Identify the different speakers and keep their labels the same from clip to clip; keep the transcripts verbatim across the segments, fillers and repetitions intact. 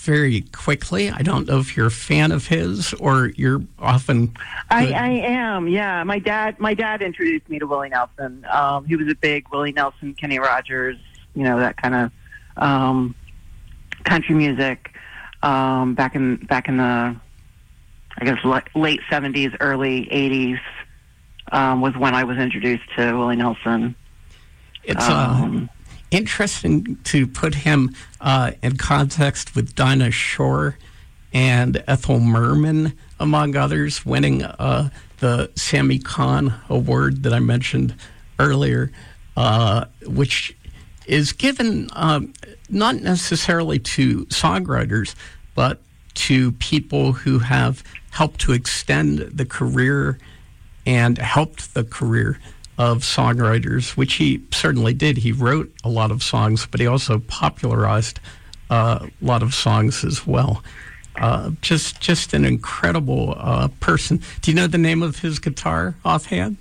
Speaker 1: very quickly. I don't know if you're a fan of his or you're often.
Speaker 2: I, I am, yeah. My dad, my dad introduced me to Willie Nelson. Um, he was a big Willie Nelson, Kenny Rogers, you know, that kind of um, country music um, back in back in the, I guess, late seventies, early eighties um, was when I was introduced to Willie Nelson.
Speaker 1: It's
Speaker 2: um,
Speaker 1: uh, interesting to put him uh, in context with Dinah Shore and Ethel Merman, among others, winning uh, the Sammy Kahn Award that I mentioned earlier, uh, which is given um, not necessarily to songwriters, but to people who have helped to extend the career and helped the career of songwriters, which he certainly did. He wrote a lot of songs, but he also popularized uh, a lot of songs as well. Uh, just just an incredible uh, person. Do you know the name of his guitar offhand?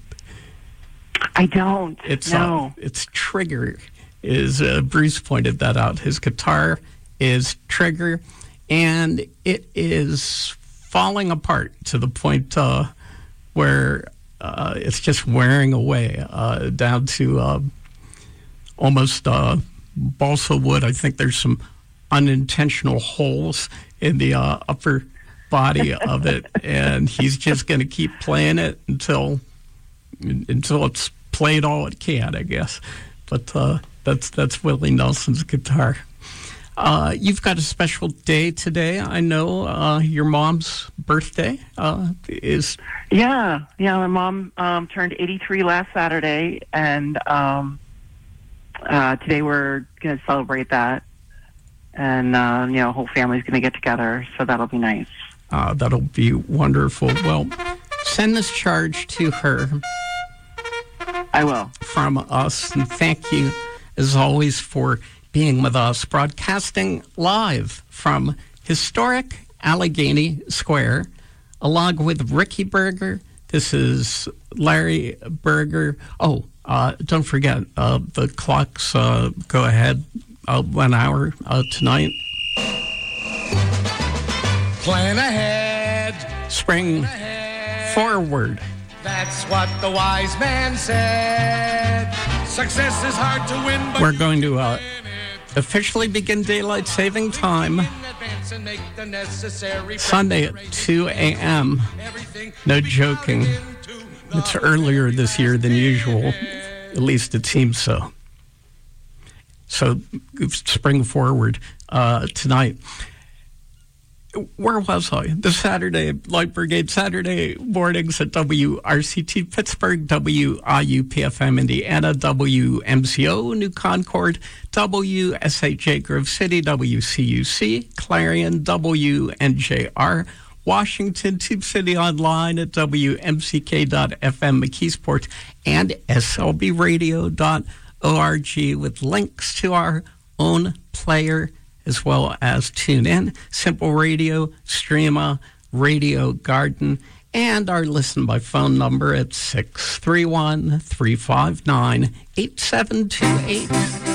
Speaker 2: I don't.
Speaker 1: It's,
Speaker 2: no.
Speaker 1: Uh, it's Trigger. Is uh, Bruce pointed that out. His guitar is Trigger, and it is falling apart to the point uh, where uh, it's just wearing away uh, down to uh, almost uh, balsa wood. I think there's some unintentional holes in the uh, upper body of it, and he's just going to keep playing it until until it's played all it can, I guess. But uh, that's that's Willie Nelson's guitar. Uh, you've got a special day today. I know uh, your mom's birthday uh, is.
Speaker 2: Yeah, yeah. My mom um, turned eighty-three last Saturday, and um, uh, today we're going to celebrate that. And, uh, you know, whole family's going to get together, so that'll be nice.
Speaker 1: Uh, that'll be wonderful. Well, send this charge to her.
Speaker 2: I will.
Speaker 1: From us, and thank you, as always, for being with us, broadcasting live from historic Allegheny Square, along with Ricky Berger. This is Larry Berger. Oh, uh, don't forget, uh, the clocks uh, go ahead. Uh, one hour uh, tonight.
Speaker 3: Plan ahead.
Speaker 1: Spring
Speaker 3: Plan ahead.
Speaker 1: forward.
Speaker 3: That's what the wise man said. Success is hard to win, but
Speaker 1: we're going to uh, officially begin daylight saving time Sunday at two a.m. No joking. It's earlier this year than usual. At least it seems so. So, spring forward uh, tonight. Where was I? The Saturday Light Brigade Saturday mornings at W R C T Pittsburgh, W I U P F M Indiana, W M C O New Concord, W S H A Grove City, W C U C Clarion, W N J R Washington, Tube City Online at W M C K dot F M McKeesport, and S L B radio dot org with links to our own player as well as TuneIn, Simple Radio, Streama, Radio Garden, and our listen by phone number at six three one, three five nine, eight seven two eight.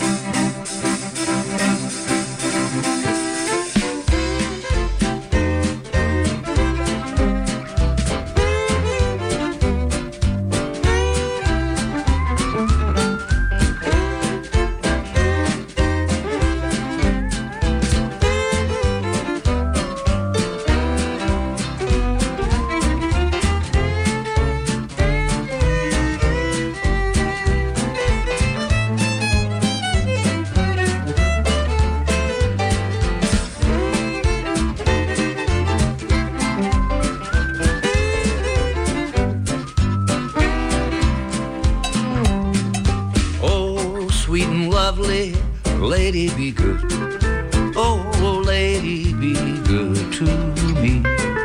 Speaker 4: Lady, be good. Oh, lady, be good to me.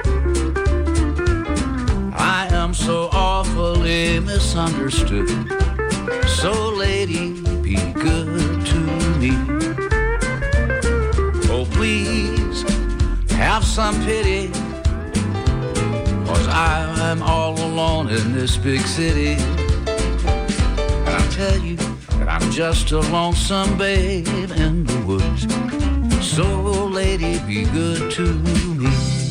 Speaker 4: I am so awfully misunderstood. So, lady, be good to me. Oh, please, have some pity, 'cause I'm all alone in this big city. And I tell you, I'm just a lonesome babe in the woods. So, lady, be good to me.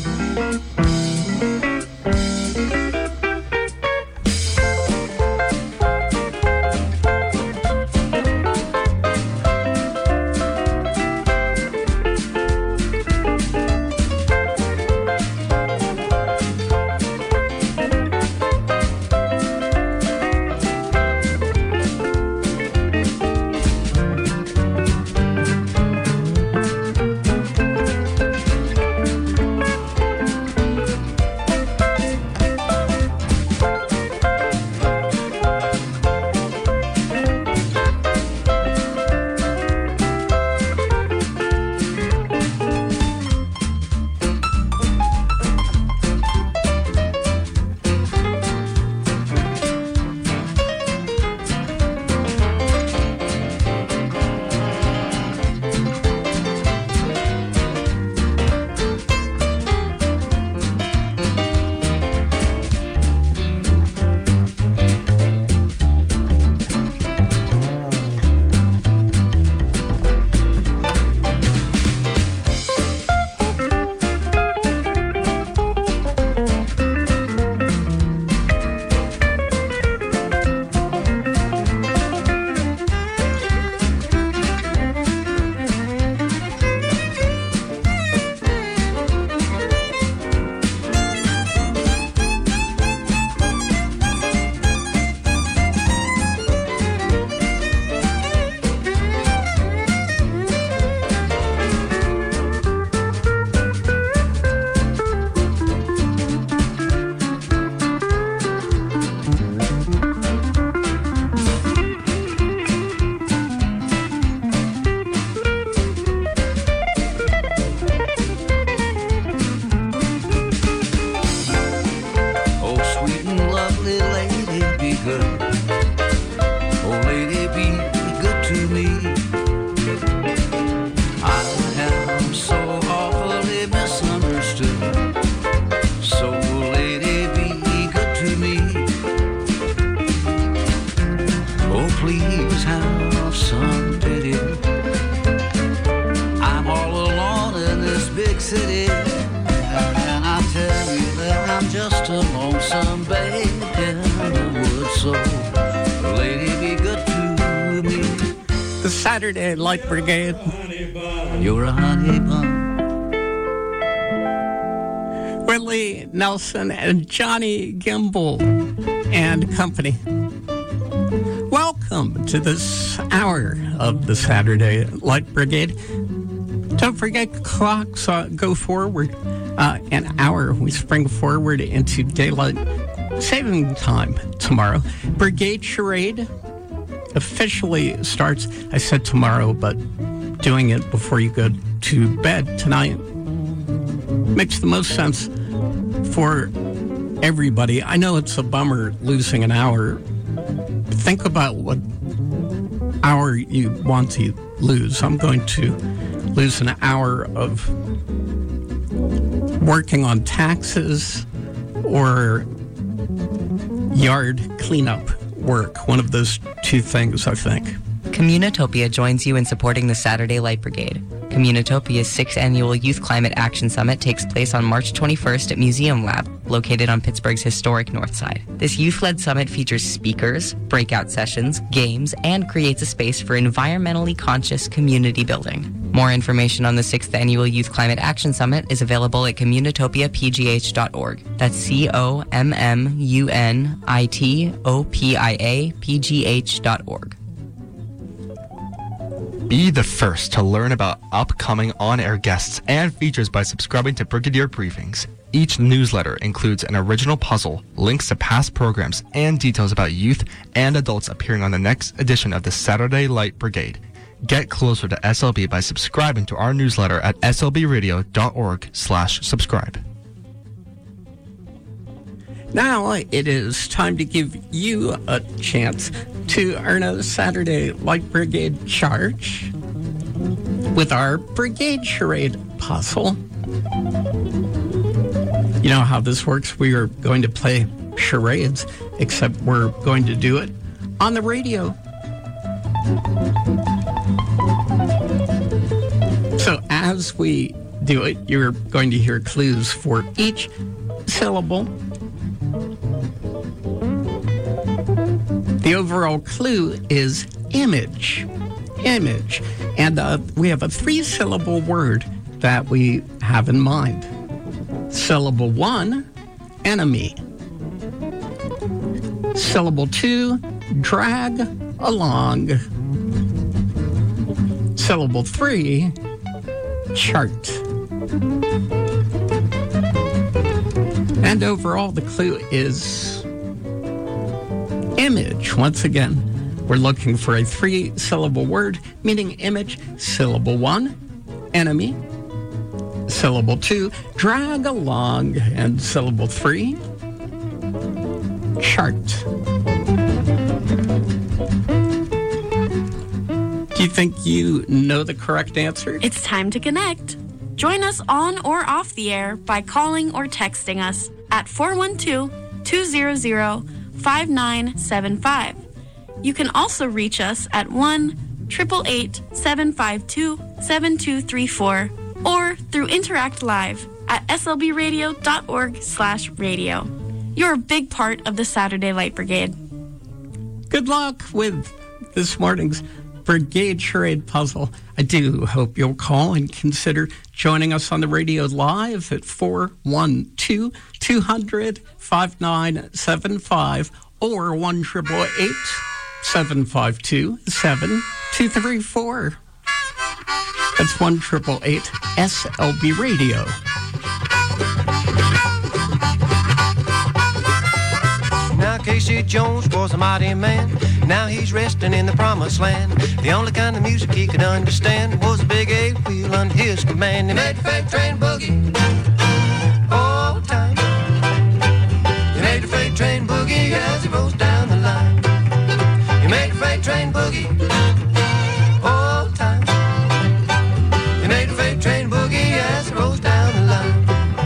Speaker 1: Saturday Light Brigade.
Speaker 4: You're a honey bun.
Speaker 1: Willie Nelson and Johnny Gimble and company. Welcome to this hour of the Saturday Light Brigade. Don't forget, clocks uh, go forward uh, an hour. We spring forward into daylight saving time tomorrow. Brigade Charade officially starts, I said tomorrow, but doing it before you go to bed tonight makes the most sense for everybody. I know it's a bummer losing an hour. Think about what hour you want to lose. I'm going to lose an hour of working on taxes or yard cleanup work, one of those two things, I think.
Speaker 5: Communitopia joins you in supporting the Saturday Light Brigade. Communitopia's sixth annual Youth Climate Action Summit takes place on March twenty-first at Museum Lab, located on Pittsburgh's historic North Side. This youth-led summit features speakers, breakout sessions, games, and creates a space for environmentally conscious community building. More information on the sixth annual Youth Climate Action Summit is available at communitopia p g h dot org. That's C O M M U N I T O P I A P G H dot org.
Speaker 6: Be the first to learn about upcoming on-air guests and features by subscribing to Brigadier Briefings. Each newsletter includes an original puzzle, links to past programs, and details about youth and adults appearing on the next edition of the Saturday Light Brigade. Get closer to S L B by subscribing to our newsletter at s l b radio dot org slash subscribe.
Speaker 1: Now it is time to give you a chance to earn a Saturday Light Brigade charge with our Brigade Charade puzzle. You know how this works. We are going to play charades, except we're going to do it on the radio. So as as we do it, you're going to hear clues for each syllable. The overall clue is image. Image. And uh, we have a three-syllable word that we have in mind. Syllable one, enemy. Syllable two, drag along. Syllable three, chart. And overall, the clue is image. Once again, we're looking for a three-syllable word, meaning image. Syllable one, enemy. Syllable two, drag along. And syllable three, chart. Do you think you know the correct answer?
Speaker 7: It's time to connect. Join us on or off the air by calling or texting us at four one two, two zero zero, five nine seven five. You can also reach us at one eight eight eight, seven five two, seven two three four or through Interact Live at slbradio.org slash radio. You're a big part of the Saturday Light Brigade.
Speaker 1: Good luck with this morning's Brigade Charade Puzzle. I do hope you'll call and consider joining us on the radio live at four one two, two hundred, five nine seven five or one eight eight eight, seven five two, seven two three four. That's one eight eight eight S L B Radio.
Speaker 4: Now Casey Jones was a mighty man. Now he's resting in the promised land. The only kind of music he could understand was a big eight wheel under his command. He made the freight train boogie all the time. He made the freight train boogie as he rolls down the line. He made the freight train boogie all the time. He made the freight train boogie as he rolls down the line.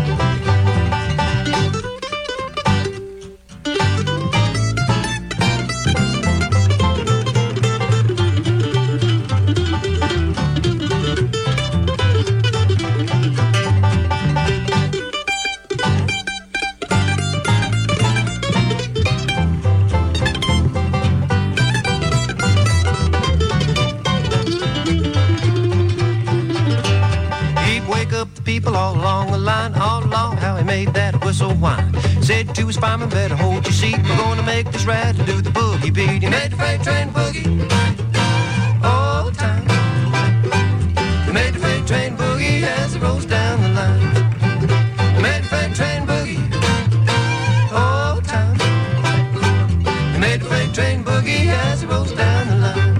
Speaker 4: People all along the line, all along how he made that whistle whine. Said to his fireman, better hold your seat. We're gonna make this ride and do the boogie beat. He made the freight train boogie all the time. He made the freight train boogie as it rolls down the line. He made the freight train boogie all the time. He made the freight train boogie as it rolls down the line.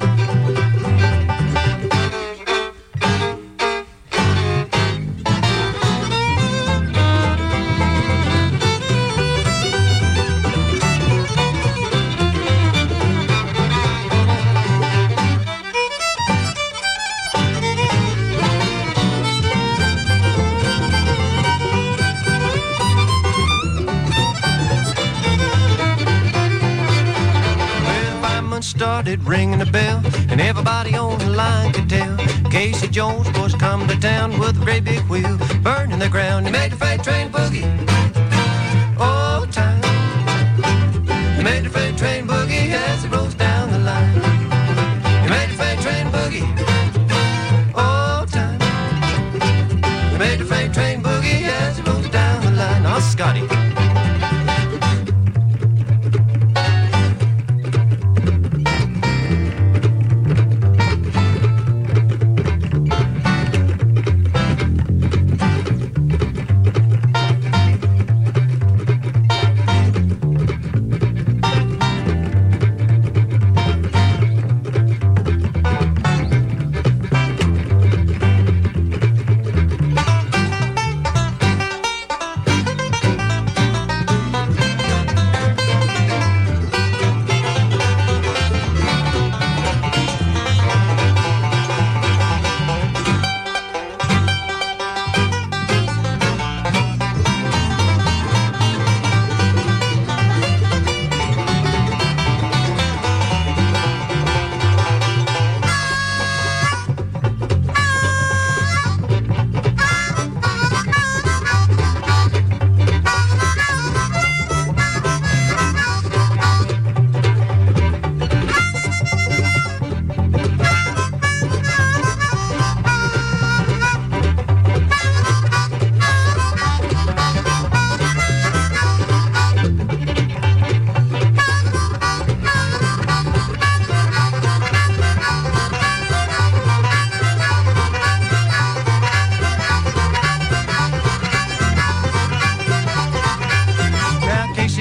Speaker 4: Started ringing the bell, and everybody on the line could tell Casey Jones was coming to town with a great big wheel burning the ground. He made the freight train boogie all the time. He made the freight train boogie as it rolls down the line. He made the freight train boogie all the time. He made the freight train boogie as it rolls down the line. Oh, Scotty.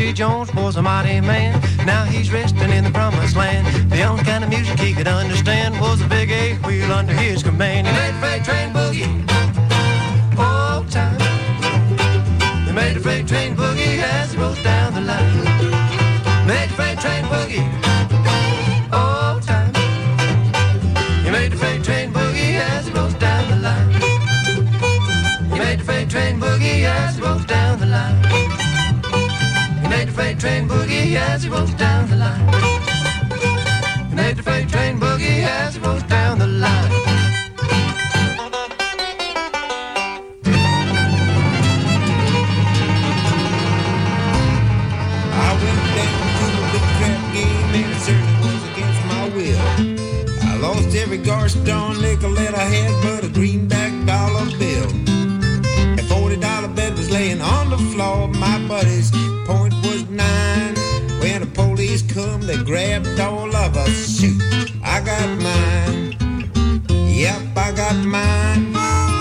Speaker 4: Casey Jones was a mighty man. Now he's resting in the promised land. The only kind of music he could understand was a big eight wheel under his command. He made the freight train boogie all the time. He made the freight train boogie as he rolls down the line. Made the freight train boogie all the time. He made the freight train boogie as he rolls down the line. He made the freight train boogie as he rolls down the line. He made the freight train boogie as he rolls down the line. He made the freight train boogie as he rolls down the line.
Speaker 8: I went down to the big crap game and it certainly was against my will. I lost every gosh darn nickel that I had but a greenback dollar bill. A forty dollar bet was laying on the floor. My buddy's point was nine. When the police come, they grabbed all of us. Shoot, I got mine. Yep, I got mine.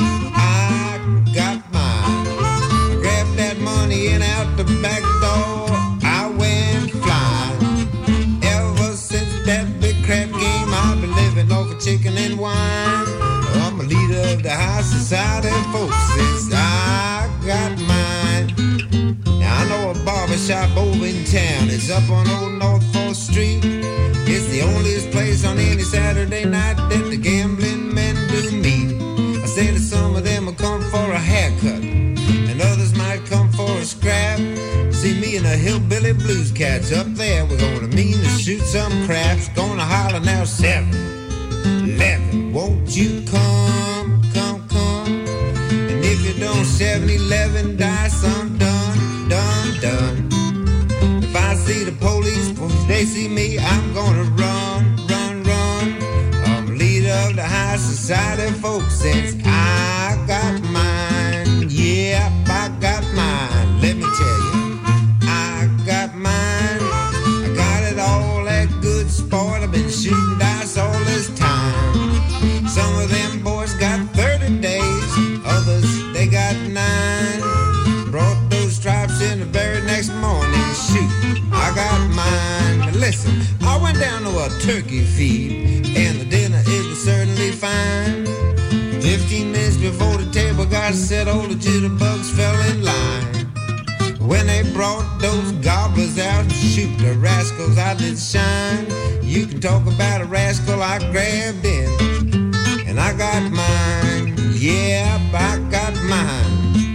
Speaker 8: I got mine. I grabbed that money and out the back door I went flying. Ever since that big crap game, I've been living off of chicken and wine. I'm a leader of the high society, folks. Since I got mine. Now I know a barbershop over in town. It's up on old North fourth Street. It's the only place on any Saturday night that the gambling men do meet. I say that some of them will come for a haircut and others might come for a scrap. See me and the hillbilly blues cats up there. We're gonna mean to shoot some craps. Gonna holler now seven, eleven. Won't you come, come, come? And if you don't, seven eleven dice, I'm done, done, done. If I see the police, if they see me, I'm gonna run, run, run. I'm a leader of the high society, folks, since I got mine. Yeah, I got mine. Let me tell you, I got mine. I got it all, that good sport. I've been shooting dice all this time. Some of them boys got thirty days, others they got nine. Brought those stripes in the very next morning. Shoot, I got mine. But listen, I went down to a turkey feed, and the dinner it was certainly fine. Fifteen minutes before the table got set, all the jitterbugs fell in line. When they brought those gobblers out, shoot, the rascals I did shine. You can talk about a rascal, I grabbed in, and I got mine. Yeah, I got mine.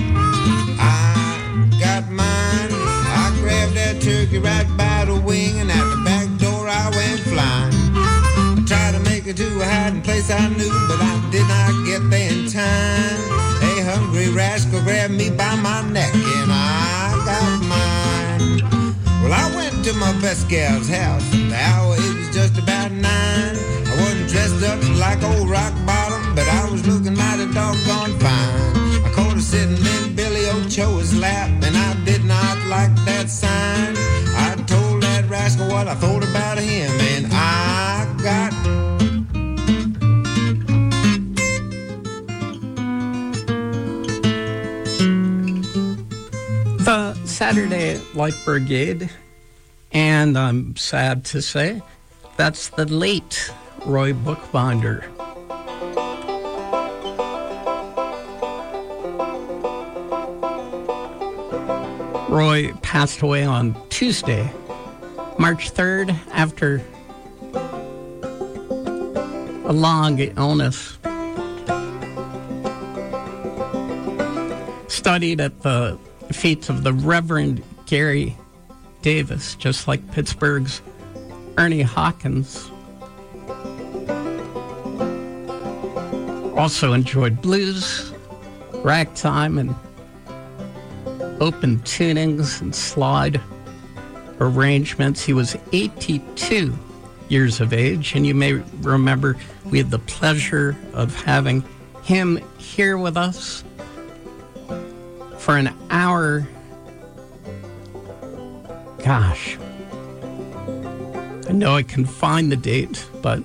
Speaker 8: I got mine. I grabbed that turkey right by the wing, and at the back door I went flying. I tried to make it to a hiding place I knew, but I did not get there in time. A hungry rascal grabbed me by my neck, and I got mine. Well, I went to my best gal's house. The hour it was just about nine. I wasn't dressed up like old rock bottom, but I was looking mighty doggone fine. I caught her sitting in Billy Ochoa's lap, and I did not like that sign. I told that rascal what I thought about him, and I got
Speaker 1: the Saturday Light Brigade, and I'm sad to say that's the late Roy Bookbinder. Roy passed away on Tuesday, March third, after a long illness. Studied at the feet of the Reverend Gary Davis, just like Pittsburgh's Ernie Hawkins. Also enjoyed blues, ragtime, and open tunings and slide arrangements. He was eighty-two years of age, and you may remember we had the pleasure of having him here with us for an hour. Gosh, I know I can find the date, but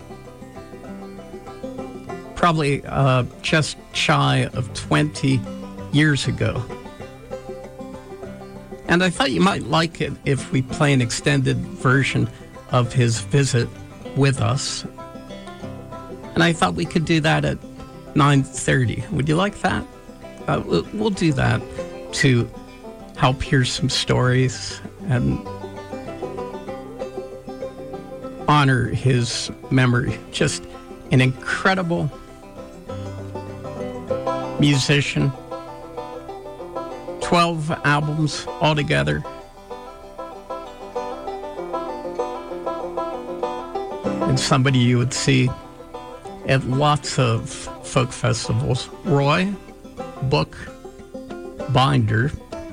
Speaker 1: probably uh, just shy of twenty years ago. And I thought you might like it if we play an extended version of his visit with us. And I thought we could do that at nine thirty. Would you like that? Uh, we'll, we'll do that to help hear some stories and honor his memory. Just an incredible musician. twelve albums altogether. And somebody you would see at lots of folk festivals. Roy Bookbinder,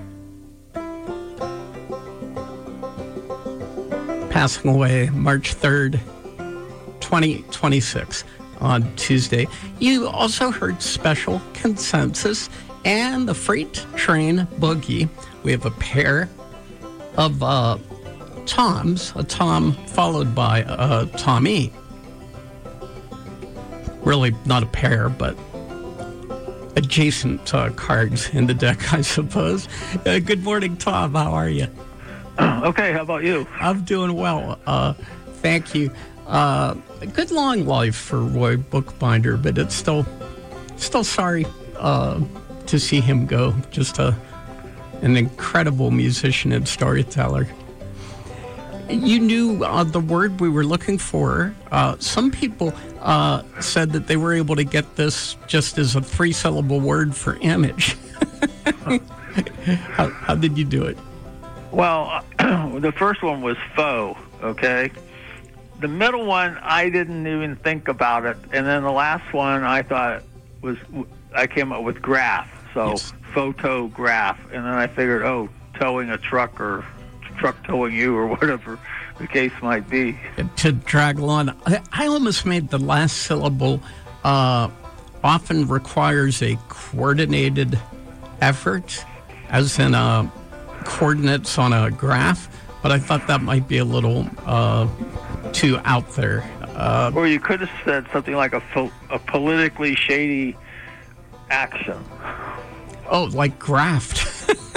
Speaker 1: passing away March third, twenty twenty-six on Tuesday. You also heard Special Consensus and the Freight Train Boogie. We have a pair of uh, toms, a tom followed by a Tommy. Really not a pair, but adjacent uh, cards in the deck, I suppose. Uh, good morning, Tom. How are you?
Speaker 9: Okay, how about you?
Speaker 1: I'm doing well. Uh, thank you. Uh, a good long life for Roy Bookbinder, but it's still, still sorry uh, to see him go. Just a, an incredible musician and storyteller. You knew uh, the word we were looking for. Uh, some people uh, said that they were able to get this just as a three-syllable word for image. how, how did you do it?
Speaker 9: Well, uh, the first one was faux, okay? The middle one, I didn't even think about it. And then the last one, I thought was, I came up with graph. So yes. Photograph. And then I figured, oh, towing a truck or truck towing you or whatever the case might be.
Speaker 1: To drag along, I, I almost made the last syllable uh, often requires a coordinated effort, as in uh, coordinates on a graph, but I thought that might be a little uh, too out there. Uh,
Speaker 9: or you could have said something like a, fo- a politically shady action.
Speaker 1: Oh, like graft.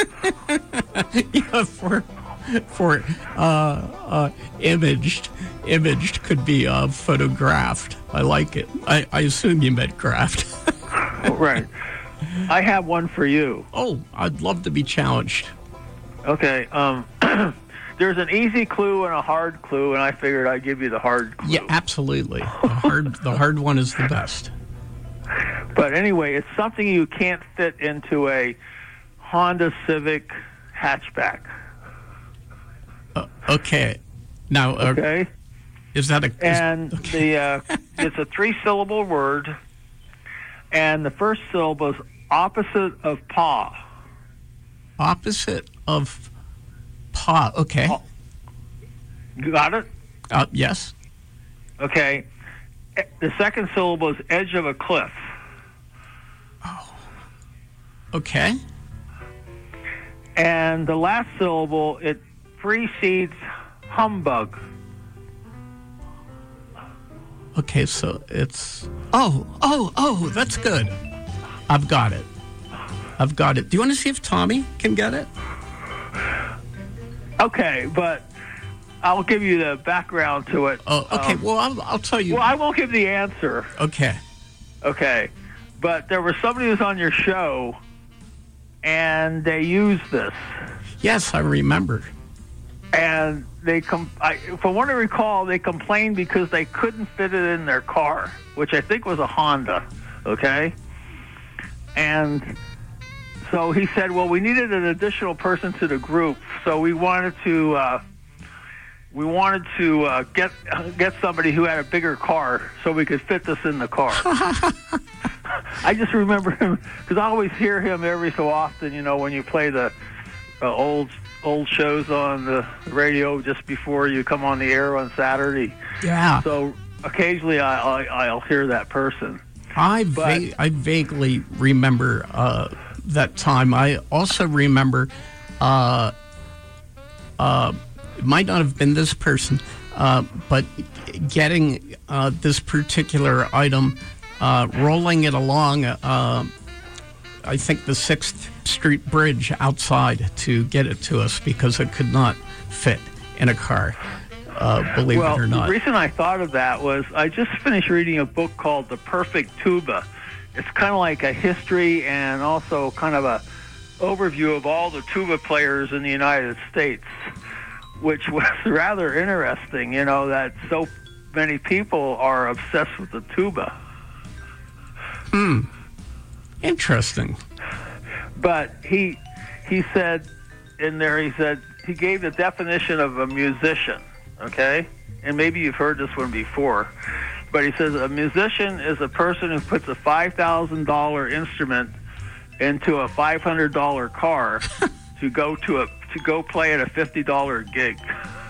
Speaker 1: Yeah, for for uh, uh, imaged. Imaged could be uh, photographed. I like it. I, I assume you meant graft.
Speaker 9: Oh, right. I have one for you.
Speaker 1: Oh, I'd love to be challenged.
Speaker 9: Okay. Um, there's an easy clue and a hard clue, and I figured I'd give you the hard clue.
Speaker 1: Yeah, absolutely. The hard, the hard one is the best.
Speaker 9: But anyway, it's something you can't fit into a Honda Civic hatchback.
Speaker 1: Uh, okay. Now, uh,
Speaker 9: okay.
Speaker 1: Is that a... Is,
Speaker 9: and
Speaker 1: okay.
Speaker 9: the uh, it's a three-syllable word, and the first syllable is opposite of paw.
Speaker 1: Opposite of paw. Okay.
Speaker 9: Oh. You got it?
Speaker 1: Uh, yes.
Speaker 9: Okay. The second syllable is edge of a cliff.
Speaker 1: Oh. Okay.
Speaker 9: And the last syllable, it precedes humbug.
Speaker 1: Okay, so it's... Oh, oh, oh, that's good. I've got it. I've got it. Do you want to see if Tommy can get it?
Speaker 9: Okay, but I'll give you the background to it.
Speaker 1: Oh, okay.
Speaker 9: Um,
Speaker 1: well, I'll, I'll tell you.
Speaker 9: Well, I won't give the answer.
Speaker 1: Okay.
Speaker 9: Okay. But there was somebody who was on your show, and they used this.
Speaker 1: Yes, I remember.
Speaker 9: And they, com- I, from what I recall, they complained because they couldn't fit it in their car, which I think was a Honda, okay? And so he said, well, we needed an additional person to the group, so we wanted to uh, we wanted to uh, get get somebody who had a bigger car so we could fit this in the car. I just remember him because I always hear him every so often, you know, when you play the uh, old old shows on the radio just before you come on the air on Saturday.
Speaker 1: Yeah.
Speaker 9: So occasionally I, I, I'll hear that person.
Speaker 1: I va- I vaguely remember uh, that time. I also remember, uh, uh, it might not have been this person, uh, but getting uh, this particular item, uh, rolling it along uh, I think, the sixth Street Bridge outside to get it to us because it could not fit in a car, uh, believe
Speaker 9: well,
Speaker 1: it or not.
Speaker 9: The reason I thought of that was I just finished reading a book called The Perfect Tuba. It's kind of like a history and also kind of a overview of all the tuba players in the United States, which was rather interesting, you know, that so many people are obsessed with the tuba.
Speaker 1: Hmm. Interesting.
Speaker 9: But he he said in there, he said, he gave the definition of a musician, okay? And maybe you've heard this one before. But he says a musician is a person who puts a five thousand dollars instrument into a five hundred dollars car to go to a to go play at a fifty dollars gig.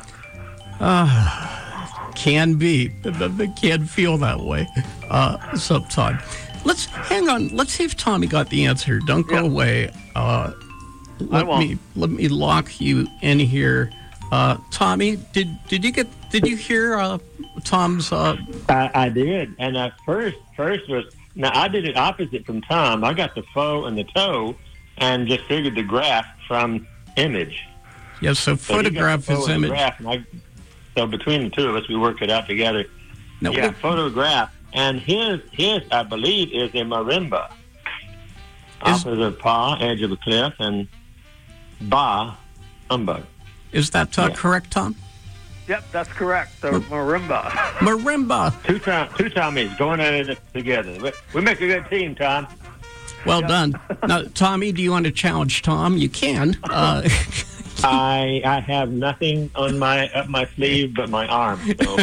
Speaker 1: Uh, can be. It can feel that way uh, sometimes. Let's hang on. Let's see if Tommy got the answer. Don't go
Speaker 9: yeah.
Speaker 1: away. Uh, let
Speaker 9: I won't.
Speaker 1: me let me lock you in here. Uh, Tommy, did did you get did you hear uh, Tom's? Uh...
Speaker 10: I, I did, and at first first was now I did it opposite from Tom. I got the faux and the toe, and just figured the graph from image.
Speaker 1: Yes, so, so photograph is image.
Speaker 10: Graph, and I, so between the two of us, we worked it out together.
Speaker 1: No,
Speaker 10: yeah,
Speaker 1: what?
Speaker 10: photograph, and his his I believe is a marimba.
Speaker 1: Is,
Speaker 10: opposite pa, edge of a cliff, and ba, humbug.
Speaker 1: Is that uh,
Speaker 10: yeah.
Speaker 1: correct, Tom?
Speaker 9: Yep, that's correct. The marimba.
Speaker 1: Marimba.
Speaker 10: Two Tom, two Tommies going at it together. We, we make a good team, Tom.
Speaker 1: Well yep. done. Now, Tommy, do you want to challenge Tom? You can. Uh,
Speaker 10: I I have nothing on my up my sleeve but my arm. So.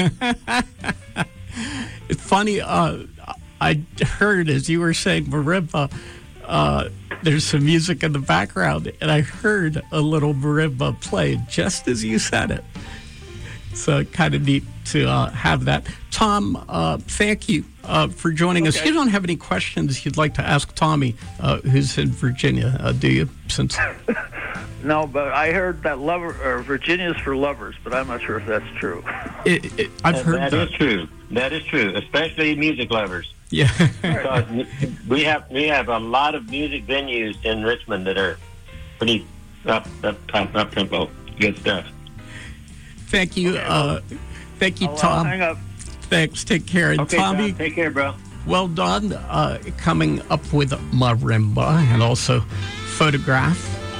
Speaker 1: It's funny. Uh, I heard as you were saying marimba. Uh, there's some music in the background, and I heard a little marimba play just as you said it. So kind of neat to uh, have that. Tom, uh, thank you uh, for joining okay. us. You don't have any questions you'd like to ask Tommy, uh, who's in Virginia, uh, do you? Since
Speaker 9: no, but I heard that lover or Virginia's for lovers, but I'm not sure if that's true.
Speaker 1: It, it, I've
Speaker 10: that,
Speaker 1: heard that.
Speaker 10: That is true. That is true, especially music lovers.
Speaker 1: Yeah.
Speaker 10: Because we have we have a lot of music venues in Richmond that are pretty up up up, up tempo, good stuff.
Speaker 1: Thank you,
Speaker 10: okay,
Speaker 1: uh, thank you,
Speaker 9: I'll,
Speaker 1: Tom.
Speaker 9: Uh, hang up.
Speaker 1: Thanks. Take care, and
Speaker 10: okay,
Speaker 1: Tommy.
Speaker 10: Tom, take care, bro.
Speaker 1: Well done. Uh, coming up with marimba and also photograph.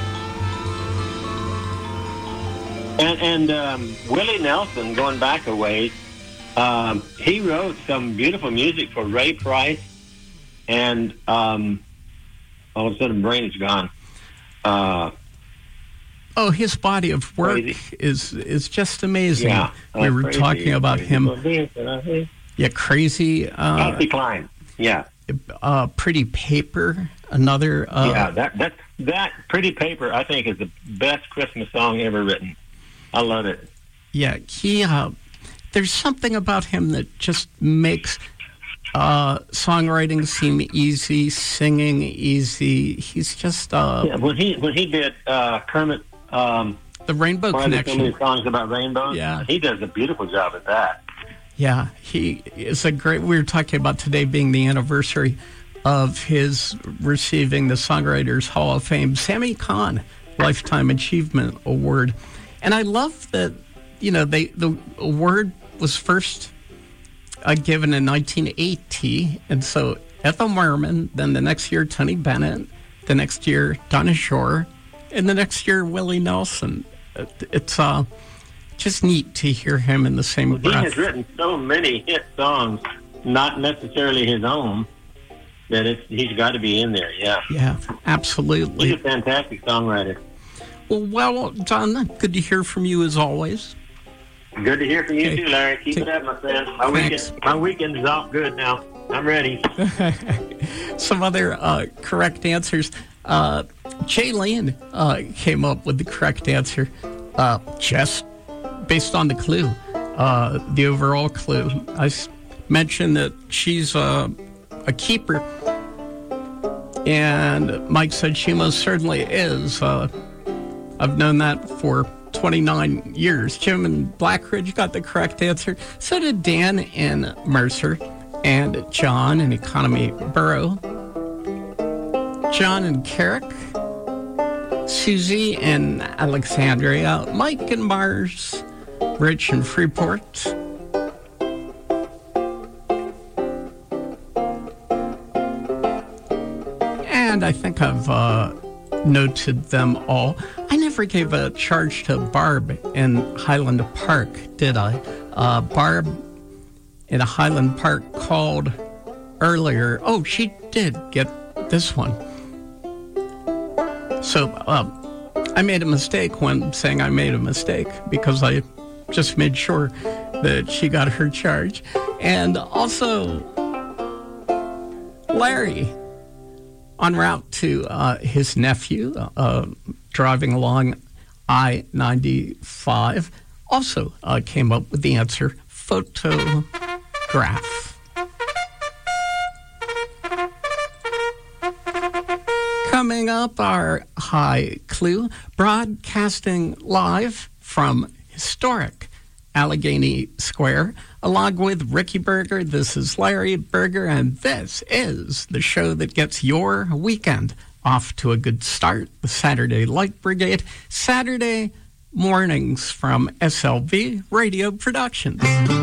Speaker 10: And and um, Willie Nelson, going back a ways. Um, he wrote some beautiful music for Ray Price, and um, all of a sudden, brain is gone. Uh,
Speaker 1: oh, his body of work
Speaker 10: crazy.
Speaker 1: is is just amazing.
Speaker 10: Yeah,
Speaker 1: we were
Speaker 10: crazy.
Speaker 1: talking about
Speaker 10: crazy.
Speaker 1: him. Yeah, crazy. Uh,
Speaker 10: Patsy Cline. Yeah.
Speaker 1: Uh, Pretty Paper. Another. Uh,
Speaker 10: yeah, that that that Pretty Paper, I think, is the best Christmas song ever written. I love it.
Speaker 1: Yeah, he. Uh, There's something about him that just makes uh, songwriting seem easy, singing easy. He's just uh,
Speaker 10: yeah. When he when he did uh, Kermit, um,
Speaker 1: the Rainbow Connection.
Speaker 10: So many songs about rainbows.
Speaker 1: Yeah,
Speaker 10: he does a beautiful job at that.
Speaker 1: Yeah, he is a great. We were talking about today being the anniversary of his receiving the Songwriters Hall of Fame Sammy Cahn Lifetime Achievement Award, and I love that. You know, they the award was first uh, given in nineteen eighty, and so Ethel Merman, then the next year Tony Bennett, the next year Donna Shore, and the next year Willie Nelson. It's uh, just neat to hear him in the same
Speaker 10: well,
Speaker 1: breath.
Speaker 10: He has written so many hit songs, not necessarily his own, that it's, he's got to be in there, yeah.
Speaker 1: Yeah, absolutely.
Speaker 10: He's a fantastic songwriter.
Speaker 1: Well, well done. Good to hear from you as always.
Speaker 10: Good to hear from you
Speaker 1: okay.
Speaker 10: too, Larry. Keep
Speaker 1: Take,
Speaker 10: it up, my friend. My
Speaker 1: thanks.
Speaker 10: weekend, my weekend is off good now. I'm ready.
Speaker 1: Some other uh, correct answers. Uh, Jay Lane uh, came up with the correct answer, uh, just based on the clue, uh, the overall clue. I s- mentioned that she's uh, a keeper, and Mike said she most certainly is. Uh, I've known that for twenty-nine years. Jim in Blackridge got the correct answer. So did Dan in Mercer and John in Economy Borough. John and Carrick, Susie and Alexandria, Mike and Mars, Rich and Freeport, and I think I've uh, noted them all. I never gave a charge to Barb in Highland Park, did I? Uh, Barb in Highland Park called earlier. Oh, she did get this one. So uh, I made a mistake when saying I made a mistake because I just made sure that she got her charge. And also Larry, en route to uh, his nephew, uh, driving along I ninety-five, also uh, came up with the answer, photograph. Coming up, our high clue, broadcasting live from historic Allegheny Square, along with Ricky Berger. This is Larry Berger, and this is the show that gets your weekend off to a good start, the Saturday Light Brigade, Saturday mornings from S L V Radio Productions.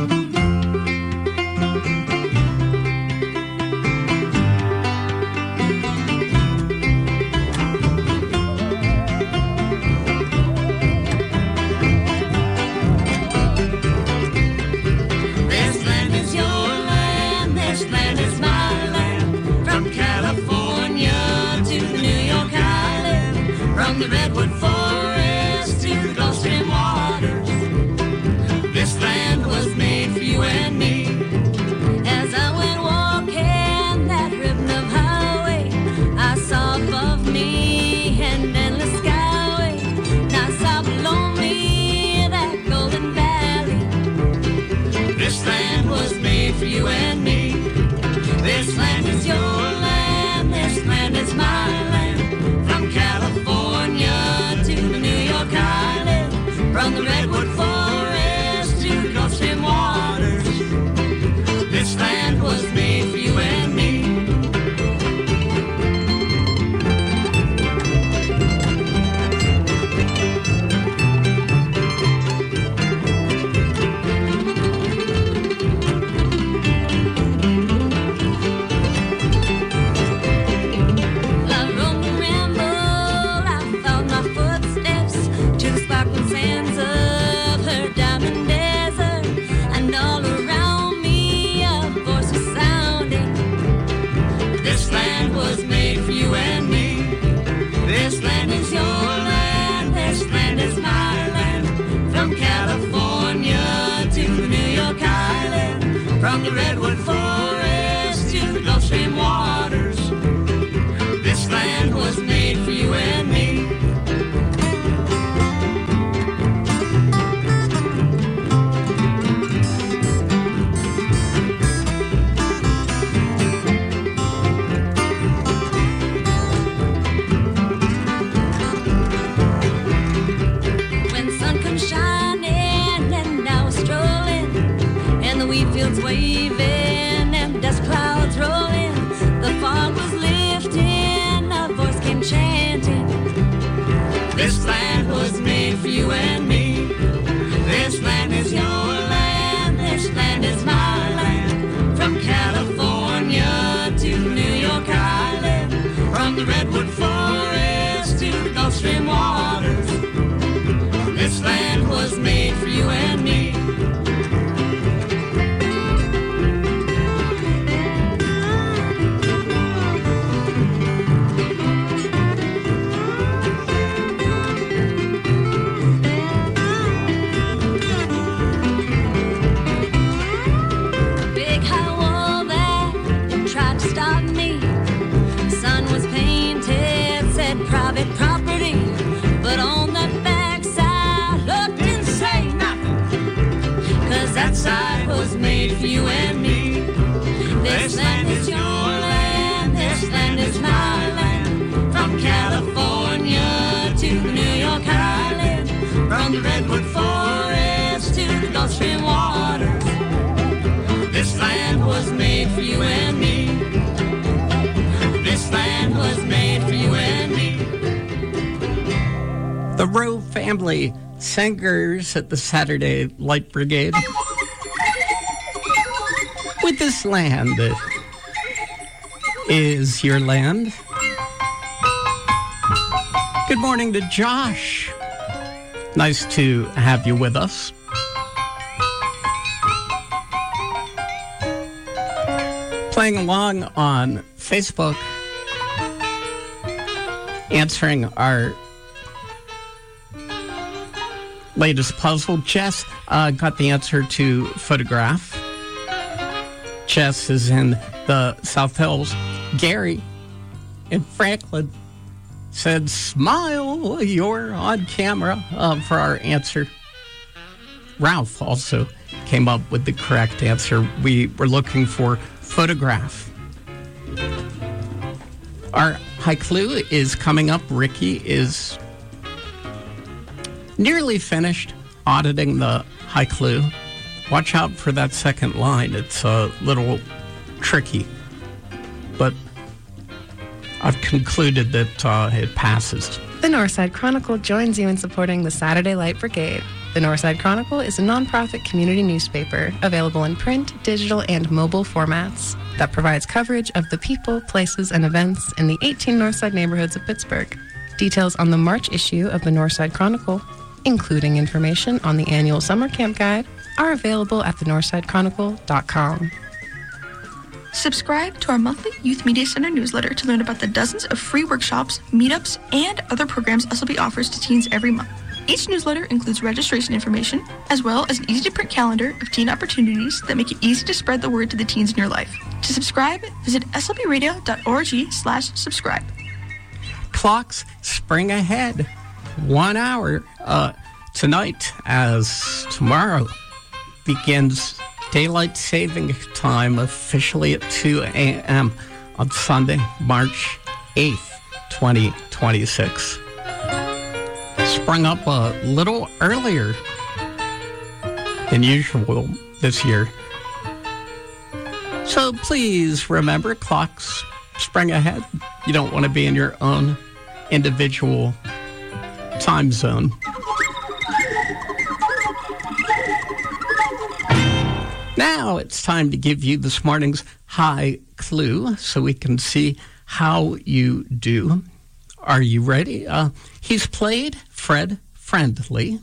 Speaker 11: The redwood forest to the Gulf Stream waters. This land was made for you and me. As I went walking that ribbon of highway, I saw above me an endless skyway. And I saw below me that golden valley. This land was made for you and me. This land is your land. This land is my land. From California to the New York Island, from the redwood forest to the Gulf Stream waters. This land was made for you and me. From the redwood forest to the Gulf Stream waters, this land was made for you and me. When the sun comes shining and I was strolling and the wheat fields waving and dust clouds rolling, the fog was lifting, a voice came chanting. This land was made for you and me. This land is your land. This land is my land. From California to New York Island, from the redwood forest to the Gulf Stream waters. This land was made for you and me. Private property, but on the backside looked and say nothing, 'cause that side was made for you and me. This land is your land, this land is my land. From California to the New York Island, from the redwood forest to the Gulf Stream waters. This land was made for you and me. This land was made
Speaker 1: The Rowe family singers at the Saturday Light Brigade. With this land is your land. Good morning to Josh. Nice to have you with us. Playing along on Facebook, answering our latest puzzle. Jess uh, got the answer to photograph. Jess is in the South Hills. Gary in Franklin said, smile, you're on camera uh, for our answer. Ralph also came up with the correct answer. We were looking for photograph. Our high clue is coming up. Ricky is nearly finished auditing the high clue. Watch out for that second line. It's a little tricky, but I've concluded that uh, it passes.
Speaker 12: The Northside Chronicle joins you in supporting the Saturday Light Brigade. The Northside Chronicle is a nonprofit community newspaper available in print, digital, and mobile formats that provides coverage of the people, places, and events in the eighteen Northside neighborhoods of Pittsburgh. Details on the March issue of the Northside Chronicle, including information on the annual summer camp guide, are available at the northside chronicle dot com.
Speaker 13: Subscribe to our monthly Youth Media Center newsletter to learn about the dozens of free workshops, meetups, and other programs S L B offers to teens every month. Each newsletter includes registration information, as well as an easy-to-print calendar of teen opportunities that make it easy to spread the word to the teens in your life. To subscribe, visit s l b radio dot org slash subscribe.
Speaker 1: Clocks spring ahead one hour uh, tonight, as tomorrow begins daylight saving time officially at two a.m. on Sunday, March eighth, twenty twenty-six. Sprung up a little earlier than usual this year. So please remember, clocks spring ahead. You don't want to be in your own individual time zone. Now it's time to give you this morning's high clue so we can see how you do. Are you ready? Uh, he's played Fred Friendly,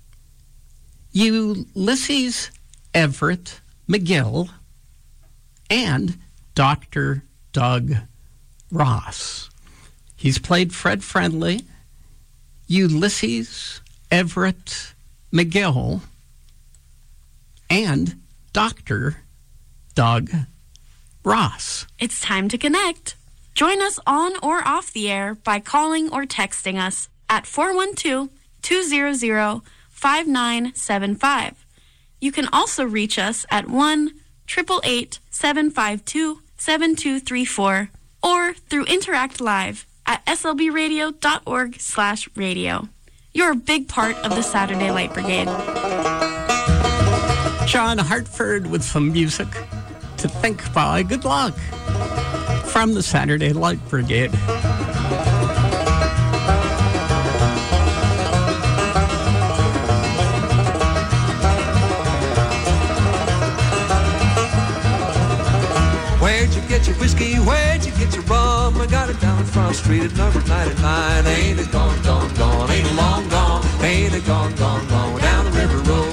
Speaker 1: Ulysses Everett McGill, and Doctor Doug Ross. He's played Fred Friendly, Ulysses Everett McGill, and Doctor Doug Ross.
Speaker 7: It's time to connect. Join us on or off the air by calling or texting us at four one two, two zero zero, five nine seven five. You can also reach us at one, eight eight eight, seven five two, seven two three four or through Interact Live at s l b radio dot org slash radio. You're a big part of the Saturday Light Brigade.
Speaker 1: John Hartford with some music to think by. Good luck from the Saturday Light Brigade.
Speaker 14: Where'd you get your whiskey? Where'd you get your rum? I got it down Front Street at number ninety-nine. Ain't it gone, gone, gone? Ain't it long gone? Ain't it gone, gone, gone? Down the river road.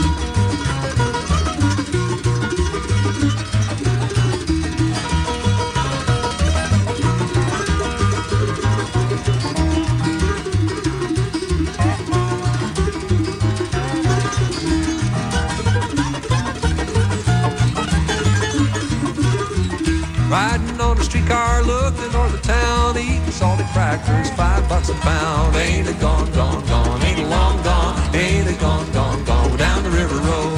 Speaker 14: Riding on a streetcar, looking north of town, eating salty crackers, five bucks a pound. Ain't it gone, gone, gone? Ain't it long gone? Ain't it gone, gone, gone? Down the river road.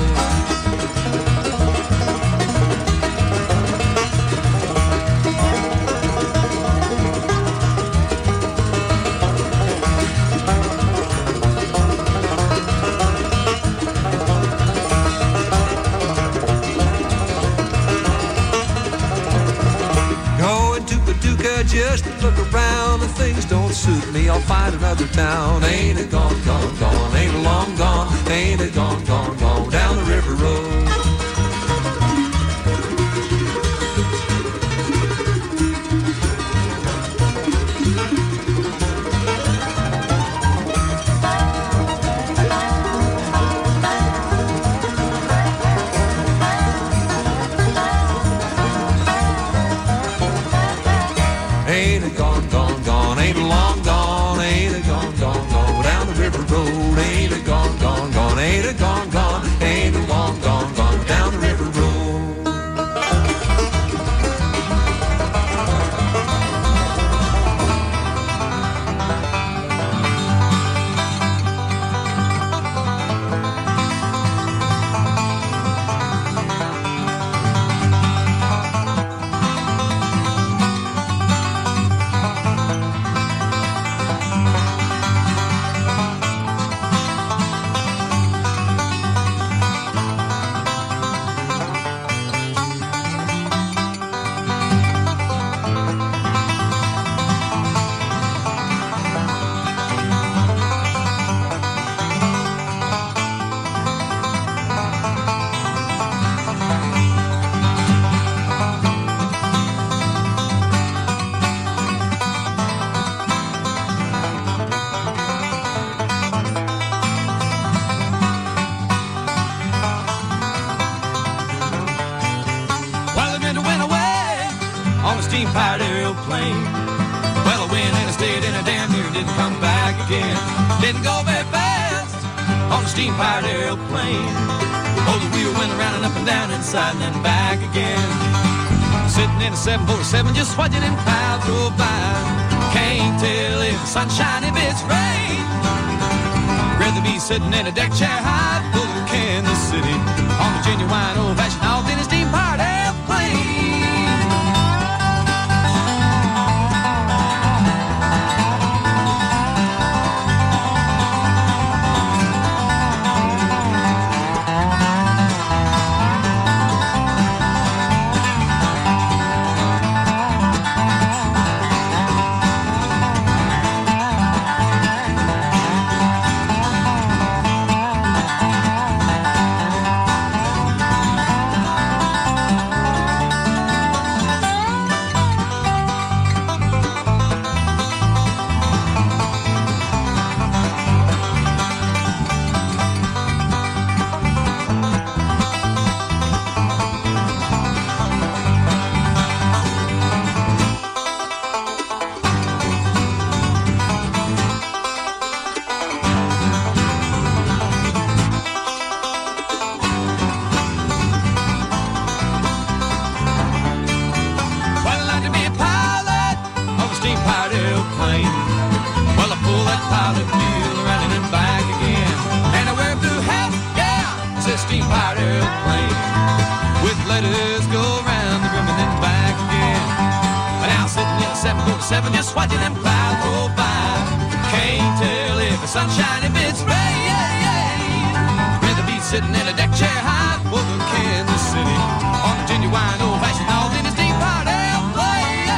Speaker 14: Just to look around, and things don't suit me. I'll find another town. Ain't it gone, gone, gone? Ain't it long gone? Ain't it gone, gone, gone? Down the river road. Ain't it gone, gone, gone? Ain't it long gone? Ain't it gone, gone, gone? Down the river road. Ain't it gone, gone, gone? Ain't it gone, gone? Ain't it long gone, gone? Down the river road.
Speaker 15: Well, I went, went away on a steam-powered airplane. Well, I went and I stayed and I damn near didn't come back again. Didn't go very fast on a steam-powered airplane. Oh, the wheel went around and up and down inside and then back again. Sitting in a seven forty-seven just watching them clouds go by. Can't tell if it's sunshine, if it's rain. Rather be sitting in a deck chair high full of Kansas City on a genuine old-fashioned all-in steam-powered airplane. Seven, just watching them clouds roll by. Can't tell if it's sunshine, if it's rain. Rather be sitting in a deck chair high over Kansas City on a genuine old-fashioned all-in steam-powered airplane.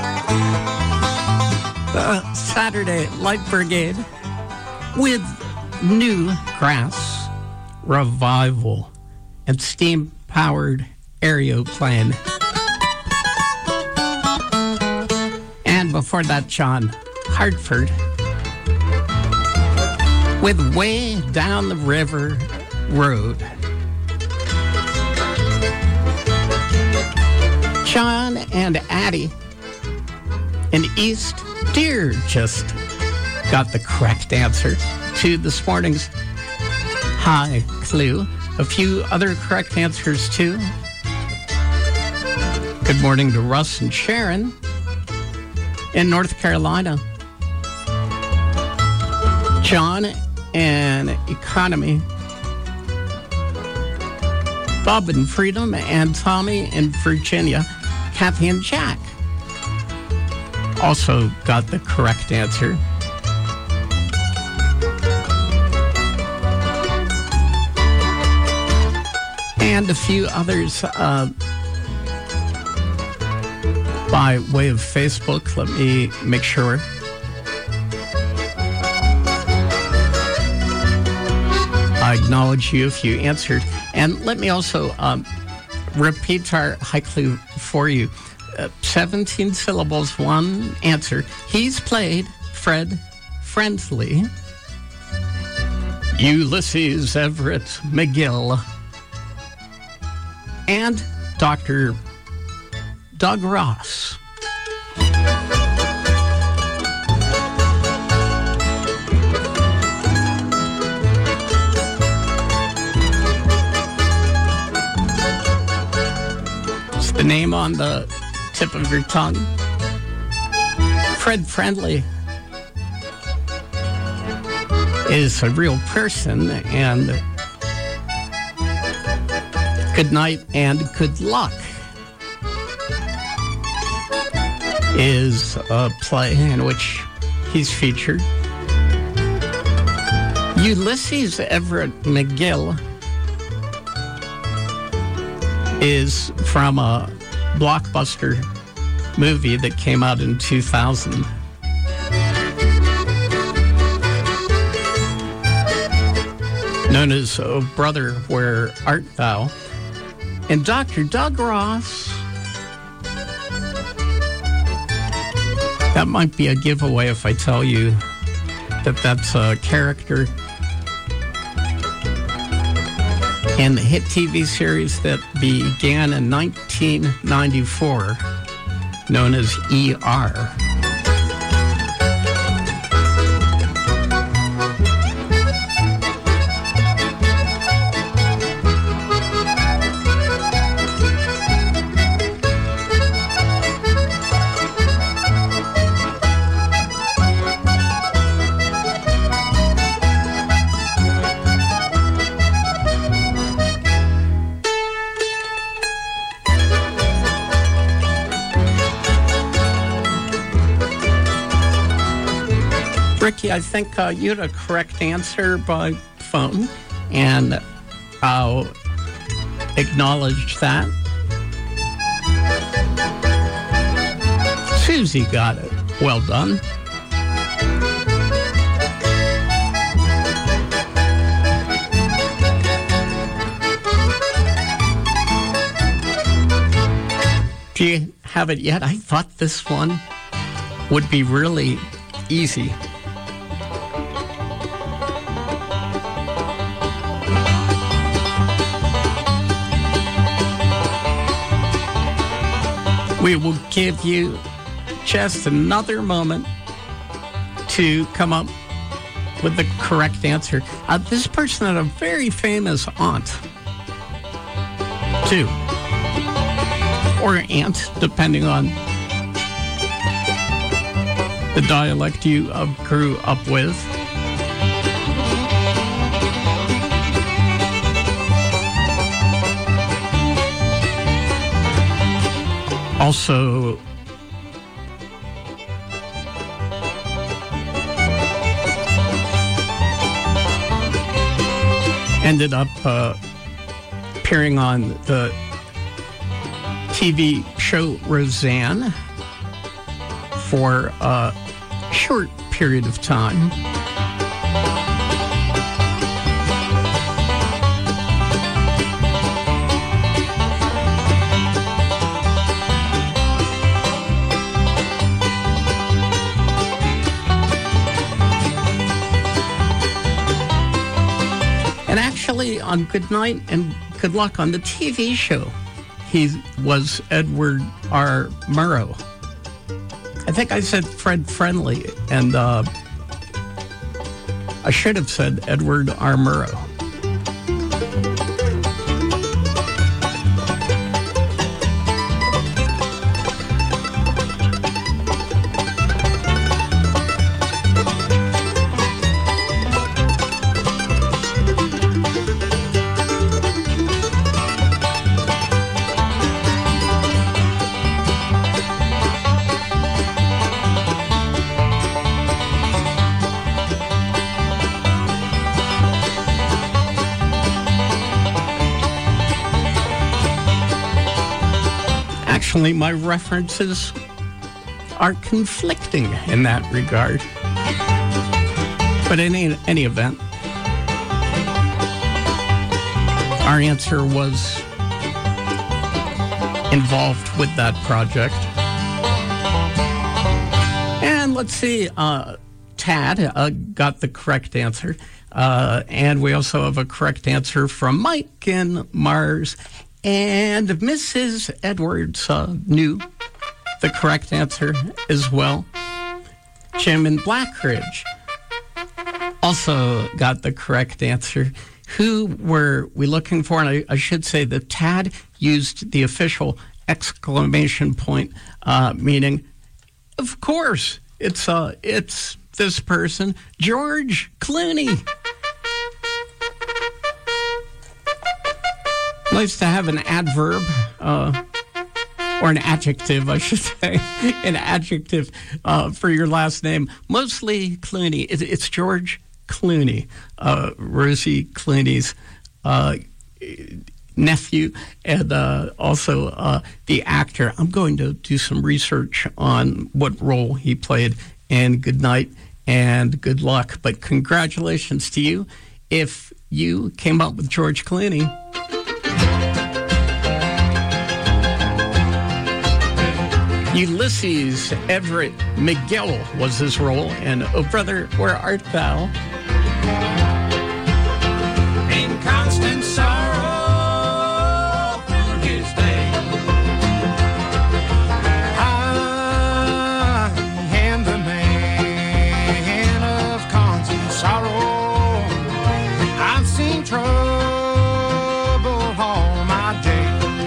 Speaker 1: Saturday Light Brigade with New Grass Revival and steam-powered aeroplane. And before that, John Hartford with Way Down the River Road. John and Addie in East Deer just got the correct answer to this morning's High Clue. A few other correct answers, too. Good morning to Russ and Sharon in North Carolina. John and Economy. Bob and Freedom and Tommy in Virginia. Kathy and Jack also got the correct answer. And a few others uh, by way of Facebook. Let me make sure. I acknowledge you if you answered. And let me also um, repeat our high clue for you. Uh, seventeen syllables, one answer. He's played Fred Friendly, Ulysses Everett McGill, and Doctor Doug Ross. It's the name on the tip of your tongue. Fred Friendly is a real person, and Good Night and Good Luck is a play in which he's featured. Ulysses Everett McGill is from a blockbuster movie that came out in two thousand. Known as Oh Brother, Where Art Thou? And Doctor Doug Ross, that might be a giveaway if I tell you that that's a character in the hit T V series that began in nineteen ninety-four, known as E R. Ricky, I think uh, you had a correct answer by phone, and I'll acknowledge that. Susie got it. Well done. Do you have it yet? I thought this one would be really easy. We will give you just another moment to come up with the correct answer. Uh, this person had a very famous aunt, too. Or aunt, depending on the dialect you uh, grew up with. Also, ended up uh, appearing on the T V show Roseanne for a short period of time. Actually, on Good Night and Good Luck on the T V show, he was Edward R. Murrow. I think I said Fred Friendly, and uh, I should have said Edward R. Murrow. Actually, my references are conflicting in that regard. But in any, any event, our answer was involved with that project. And let's see, uh, Tad uh, got the correct answer. Uh, and we also have a correct answer from Mike in Mars. And Missus Edwards uh, knew the correct answer as well. Jim in Blackridge also got the correct answer. Who were we looking for? And I, I should say that Tad used the official exclamation point, uh, meaning, of course, it's uh, it's this person, George Clooney. Nice to have an adverb, uh, or an adjective, I should say, an adjective uh, for your last name. Mostly Clooney. It, it's George Clooney, uh, Rosie Clooney's uh, nephew, and uh, also uh, the actor. I'm going to do some research on what role he played in Good Night and Good Luck. But congratulations to you if you came up with George Clooney. Ulysses Everett McGill was his role in Oh Brother, Where Art Thou?
Speaker 15: In constant sorrow through his day, I am the man of constant sorrow. I've seen trouble all my day.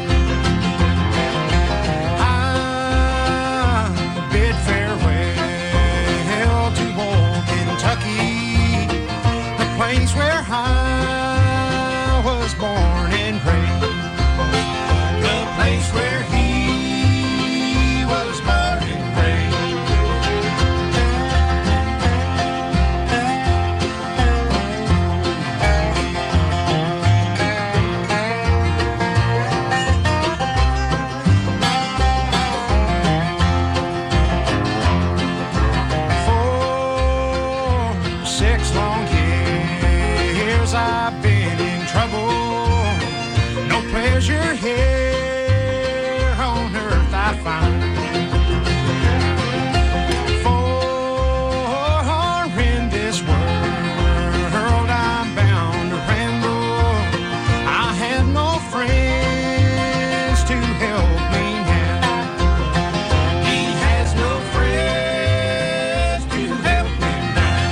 Speaker 15: Place where I was born and raised, the place where he was born and For six long years I've been in trouble. No pleasure here on earth I find. For in this world I'm bound to ramble. I have no friends to help me now. He has no friends to help me now.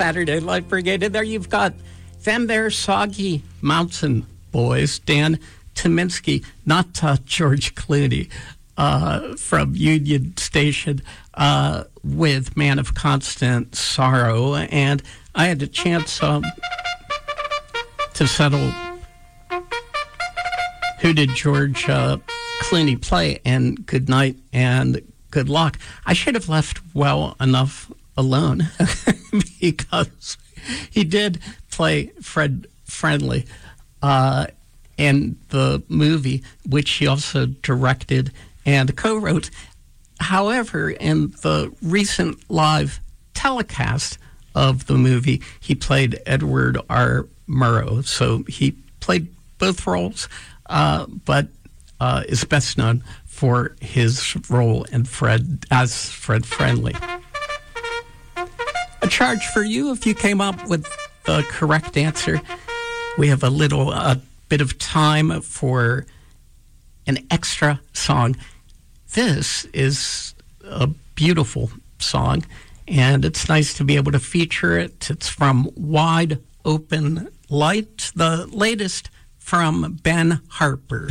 Speaker 1: Saturday Light Brigade. And there you've got them there, Soggy Mountain Boys, Dan Tyminski, not uh, George Clooney, uh, from Union Station, uh, with Man of Constant Sorrow. And I had a chance um, to settle who did George uh, Clooney play, and good night and good luck. I should have left well enough alone because he did play Fred Friendly uh, in the movie, which he also directed and co-wrote. However, in the recent live telecast of the movie, he played Edward R. Murrow. So he played both roles, uh, but uh, is best known for his role in Fred as Fred Friendly. A charge for you if you came up with the correct answer. We have a little uh, bit of time for an extra song. This is a beautiful song, and it's nice to be able to feature it. It's from Wide Open Light, the latest from Ben Harper.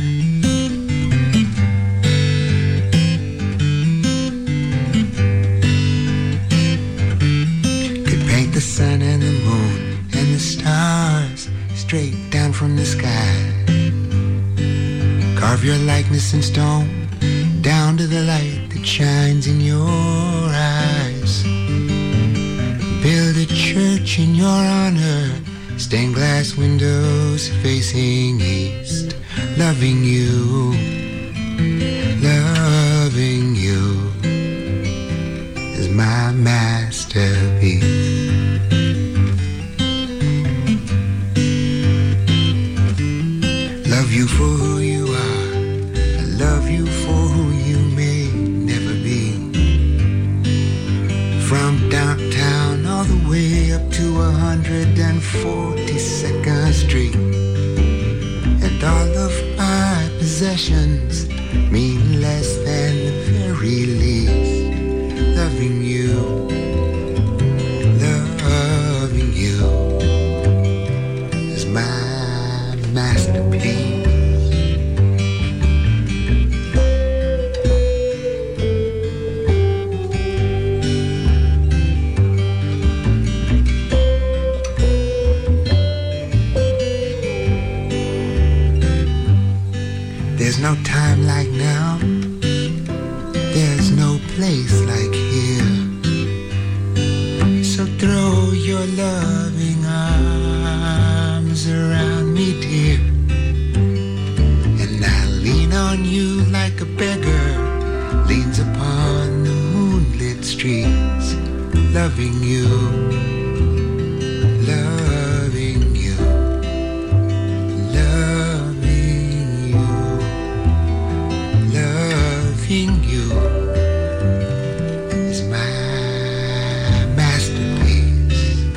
Speaker 16: The sun and the moon and the stars straight down from the sky. Carve your likeness in stone down to the light that shines in your eyes. Build a church in your honor, stained glass windows facing east. Loving you, loving you is my masterpiece. Love you for who you are, I love you for who you may never be. From downtown all the way up to one hundred forty-second Street. And all of my possessions mean less than the very least. Loving you, loving you is my masterpiece. There's no time like now, there's no place like here. So throw your loving arms around me, dear, and I'll lean on you like a beggar leans upon the moonlit streets. Loving you, loving you, loving you, loving you is my masterpiece.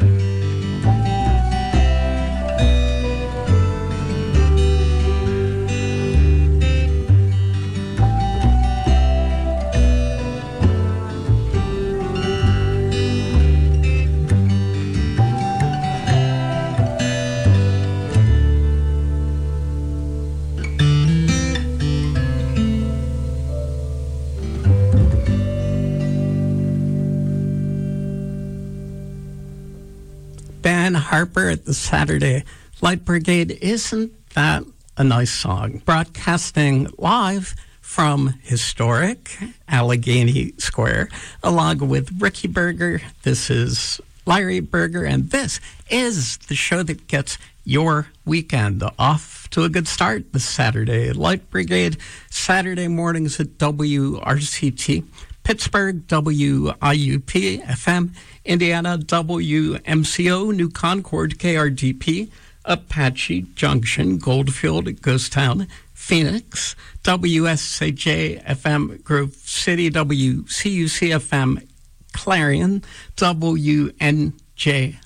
Speaker 1: Ben Harper at the Saturday Light Brigade. Isn't that a nice song? Broadcasting live from historic Allegheny Square, along with Ricky Berger. This is Larry Berger, and this is the show that gets your weekend off to a good start. The Saturday Light Brigade, Saturday mornings at W R C T. Pittsburgh, W I U P F M, Indiana, W M C O, New Concord, K R D P, Apache Junction, Goldfield, Ghost Town, Phoenix, W S A J F M, Grove City, W C U C F M, Clarion, W N J